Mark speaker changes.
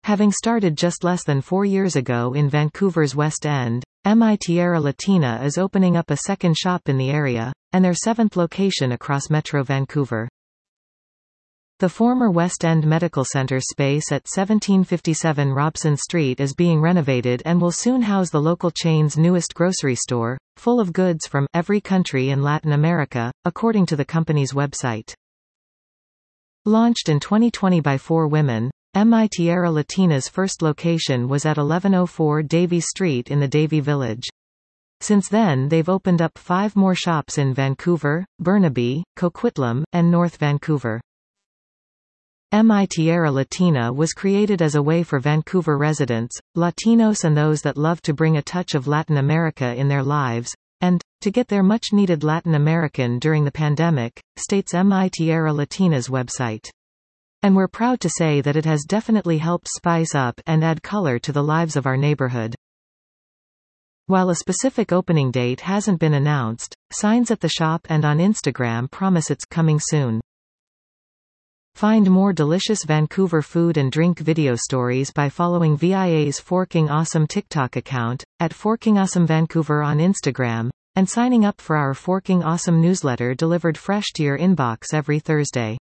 Speaker 1: Having started just less than 4 years ago in Vancouver's West End, Mi Tierra Latina is opening up a second shop in the area, and their 7th location across Metro Vancouver. The former West End Medical Center space at 1757 Robson Street is being renovated and will soon house the local chain's newest grocery store, full of goods from every country in Latin America, according to the company's website. Launched in 2020 by 4 women, Mi Tierra Latina's first location was at 1104 Davie Street in the Davie Village. Since then they've opened up 5 more shops in Vancouver, Burnaby, Coquitlam, and North Vancouver. Mi Tierra Latina was created as a way for Vancouver residents, Latinos and those that love to bring a touch of Latin America in their lives, and to get their much-needed Latin American during the pandemic, states Mi Tierra Latina's website. And we're proud to say that it has definitely helped spice up and add color to the lives of our neighborhood. While a specific opening date hasn't been announced, signs at the shop and on Instagram promise it's coming soon. Find more delicious Vancouver food and drink video stories by following VIA's Forking Awesome TikTok account, at Forking Awesome Vancouver on Instagram, and signing up for our Forking Awesome newsletter delivered fresh to your inbox every Thursday.